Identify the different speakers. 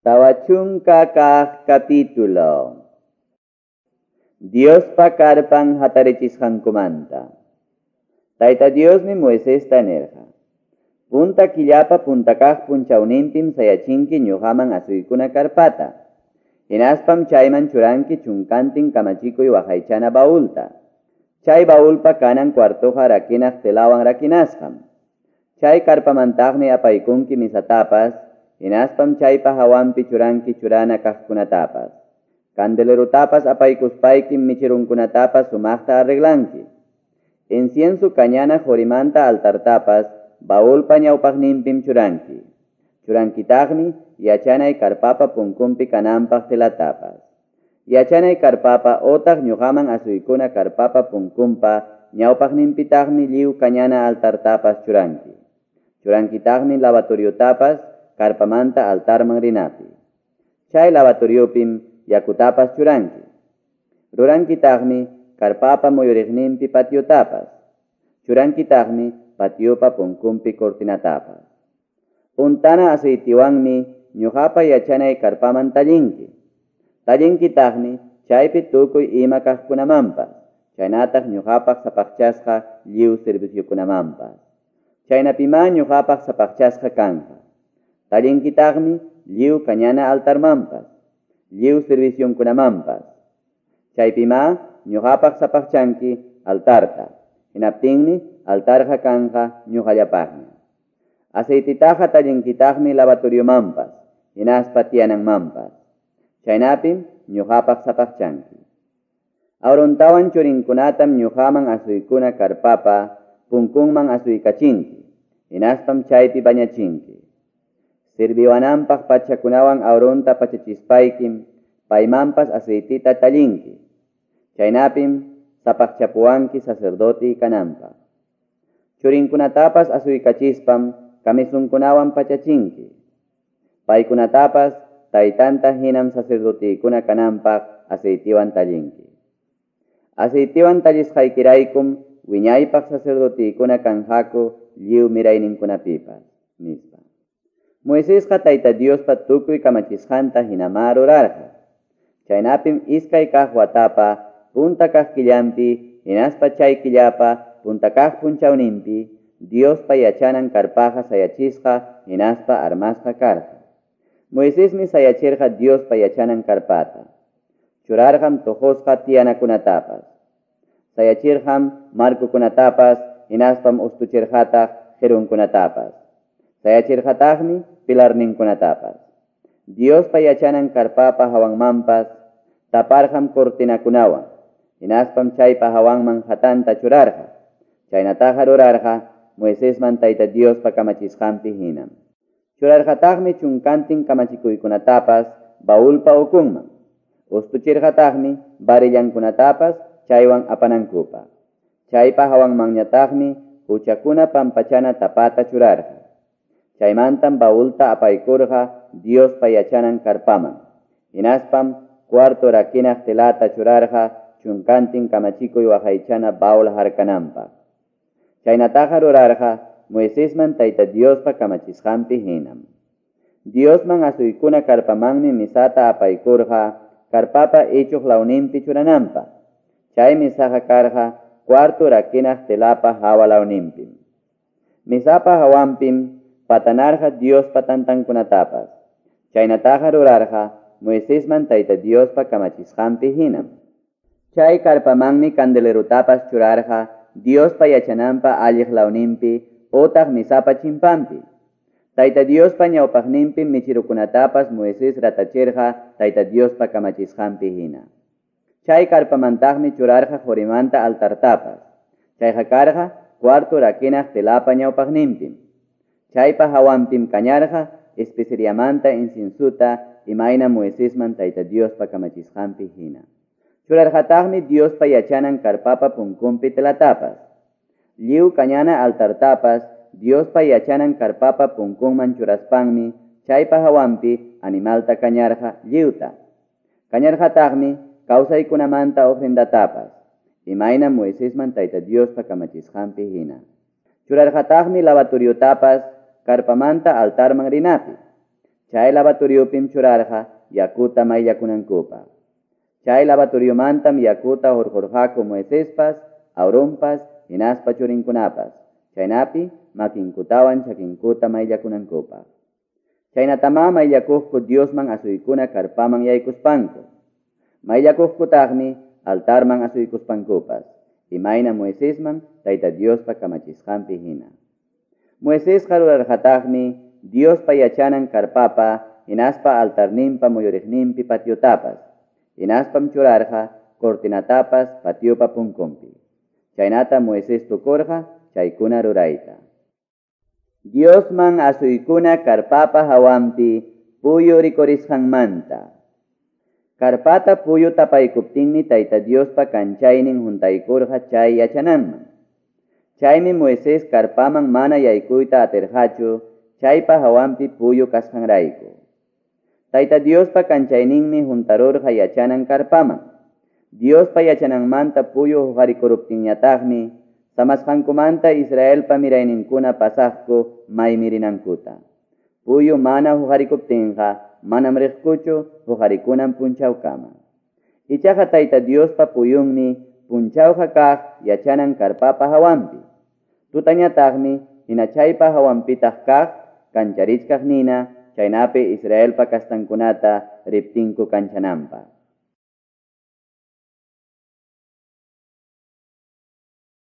Speaker 1: Tawachunka kaq capítulo. Dios pa karpan hatarechisqankumanta. Tayta Diosmi Moisés tanerja. Punta killapa punta kaq punchawninpim sayachinki ñuqaman asuykuna karpata. Hinaspam chayman churanki chunkantin kamachikuy waqaychana baulta. Chay baulpa kanan cuartoja rakinaq telawan rakinasqam. Chay karpamantaqmi apaykunki misatapas. Hinaspam chaypa hawampi churanki churana kaqkunatapas. Candelerutapas apaykuspaykim michirunkunatapas sumaqta arreglanki. Incienso cañana jorimanta altartapas baulpa ñawpaqninpim churanki. Churankitaqmi yachanay karpapa punkumpi kananpaq telatapas. Yachanay karpapa otaq ñuqaman asuykuna karpapa punkumpa ñawpaqninpitaqmi lliw cañana altartapas churanki. Churankitaqmi lavatoriotapas karpamanta altarman rinapi. Chay lavatoriopim yakutapas churanki. Rurankitaqmi karpapa muyuriqninpi patiotapas. Churankitaqmi patiopa punkumpi cortinatapas. Puntana aceitiwanmi ñuqapa yachanay karpaman tallinki. Tallinkitaqmi chaypi tukuy ima kaqkunamanpas. Chaynataq ñuqapaq sapaqchasqa lliw serviciokunamanpas. Chaynapima ñuqapaq sapaqchasqa kanqa. Tallinkitaqmi lliw cañana altarmanpas, lliw servicionkunamanpas. Chaypima ñuqapaq sapaqchanki altarta. Hinaptinmi altarqa kanqa ñuqallapaqmi. Aceititaqa tallinkitaqmi lavatoriomanpas, hinaspa tiyananmanpas. Chaynapim ñuqapaq sapaqchanki. Aurontawan churinkunatam ñuqaman asuykuna karpapa punkunman asuykachinki. Hinaspam chaypi bañachinki. Sirviwananpaq pachakunawan auronta pachachispaykim paymanpas aceitita tallinki. Chaynapim sapaqchapuwanki sacerdote kananpaq. Churinkunatapas asuykachispam kamisunkunawan pachachinki. Paykunatapas taytanta hinam sacerdotekuna kananpaq aceitiwan tallinki. Aceitiwan tallisqaykiraykum wiñaypaq sacerdotekuna kanjaku lliw mirayninkunapipas nispa. Moisésqa tayta Diospa tukuy kamachisqanta hinamar urarqa. Chaynapim iskay kaq watapa punta kaq killampi hinaspa chay killapa punta kaq punchawninpi Diospa yachanan karpaqa sayachisqa hinaspa armasqa karqa. Moisésmi sayachirqa Diospa yachanan karpata. Churarqam tojosqa tiyanakunatapas. Sayachirqam markukunatapas hinaspam ustuchirqataq qirunkunatapas. Sayachirqataqmi pilarninkunatapas. Diospa yachanan karpapa hawanmanpas taparqam cortinakunawan. Hinaspam chaypa hawanman hatanta churarqa. Chaynataqa rurarqa Moisésman tayta Diospa kamachisqanpi hinam. Churarqataqmi chunkantin kamachikuykunatapas baulpa ukunman. Ustuchirqataqmi varillankunatapas chaywan apanankupa. Chaypa hawanmanñataqmi uchakuna pampachana tapata churarqa. Chaymantam baulta apaykurqa Diospa yachanan karpaman. Hinaspam cuarto rakinaq telata churarqa chunkantin kamachikuy waqaychana baul harkananpaq. Chaynataqa rurarqa Moisésman tayta Diospa kamachisqanpi hinam. Diosman asuykuna karpamanmi misata apaykurqa karpapa ichuq lawninpi churananpaq. Chay misaqa karqa cuarto rakinaq telapa hawa lawninpim. Misapa hawampim patanarqa Diospa tantankunatapas. Chaynataqa rurarqa Moisésman tayta Diospa kamachisqanpi hinam. Chay karpamanmi candelerutapas churarqa Diospa yachananpa alliq lawninpi otaq misapa chimpanpi. Tayta Diospa ñawpaqninpim michirukunatapas Moisés ratachirqa tayta Diospa kamachisqanpi hina. Chay karpamantaqmi churarqa jorimanta altartapas. Chayqa karqa cuarto rakinaq telapa ñawpaqninpim. Chaypa hawampim kañarqa especeriamanta inciensuta imayna Moisésman tayta Diospa kamachisqanpi hina. Churarqataqmi Diospa yachanan karpapa punkumpi telatapas. Lliw cañana altartapas Diospa yachanan karpapa punkunman churaspanmi chaypa hawampi animalta kañarqa lliwta. Kañarqataqmi kawsaykunamanta ofrendatapas. Imayna Moisésman tayta Diospa kamachisqanpi hina. Churarqataqmi lavatoriotapas karpamanta altarman rinapi. Chay lavatoryopim churarqa yakuta mayllakunankupa. Chay lavatoriomantam yakuta hurqurqaku Moisespas, Aaronpas, hinaspa churinkunapas. Chaynapi makinkutawan chakinkuta mayllakunankupa. Chaynatama mayllakuqku Diosman asuykuna karpaman yaykuspanku. Mayllakuqkutaqmi altarman asuykuspankupas. Imayna Moisesman Tayta Diospa kamachisqanpi hina. Moisesqa rurarqataqmi Diospa yachanan karpapa hinaspa altarninpa muyuriqninpi patiotapas. Hinaspam churarqa cortinatapas patiopa punkunpi. Chaynata Moises tukurqa chaykuna rurayta. Diosman asuykuna karpapa hawampi puyu rikurisqanmanta. Karpata puyu tapaykuptinmi Tayta Diospa kanchaynin juntaykurqa chay yachananman. Chaymi Moises karpaman mana yaykuyta atirqachu chaypa hawampi puyu kasqanrayku. Tayta Diospa kanchayninmi juntarurqa yachanan karpaman. Diospa yachananmanta puyu huqarikuruptinñataqmi samasqankumanta Israelpa mirayninkuna pasaqku maymirinankuta. Puyu mana huqarikuptinqa manam riqkuchu huqarikunan punchawkama. Ichaqa Tayta Diospa puyunmi punchawqa kaq yachanan karpapa hawampi. Tutañataqmi hina chaypa hawampitaq kaq kancharishkaq nina chaynapi Israelpa kastankunata riptinku kanchananpa.